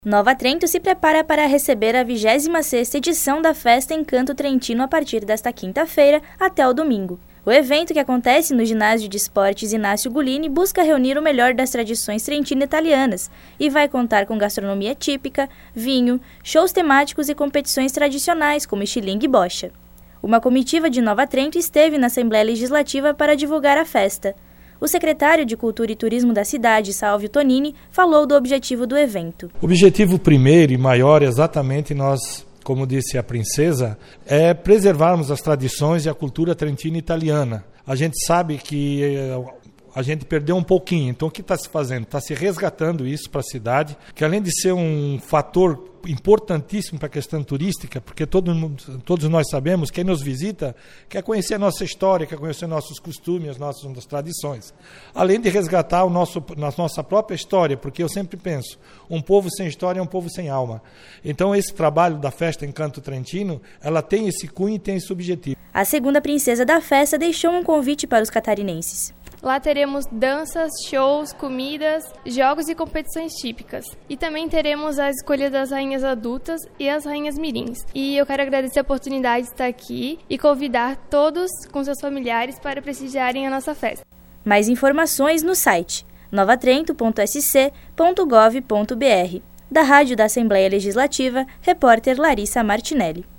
Nova Trento se prepara para receber a 26ª edição da Festa Encanto Trentino a partir desta quinta-feira até o domingo. O evento, que acontece no Ginásio de Esportes Inácio Gulini, busca reunir o melhor das tradições trentino-italianas e vai contar com gastronomia típica, vinho, shows temáticos e competições tradicionais como estilingue e bocha. Uma comitiva de Nova Trento esteve na Assembleia Legislativa para divulgar a festa. O secretário de Cultura e Turismo da cidade, Salvio Tonini, falou do objetivo do evento. O objetivo primeiro e maior, exatamente nós, como disse a princesa, é preservarmos as tradições e a cultura trentina-italiana. A gente sabe que a gente perdeu um pouquinho, então o que está se fazendo? Está se resgatando isso para a cidade, que além de ser um fator importantíssimo para a questão turística, porque todos nós sabemos, quem nos visita quer conhecer a nossa história, quer conhecer nossos costumes, as nossas tradições. Além de resgatar a nossa própria história, porque eu sempre penso, um povo sem história é um povo sem alma. Então esse trabalho da Festa Encanto Trentino, ela tem esse cunho e tem esse objetivo. A segunda princesa da festa deixou um convite para os catarinenses. Lá teremos danças, shows, comidas, jogos e competições típicas. E também teremos a escolha das rainhas adultas e as rainhas mirins. E eu quero agradecer a oportunidade de estar aqui e convidar todos com seus familiares para prestigiarem a nossa festa. Mais informações no site novatrento.sc.gov.br. Da Rádio da Assembleia Legislativa, repórter Larissa Martinelli.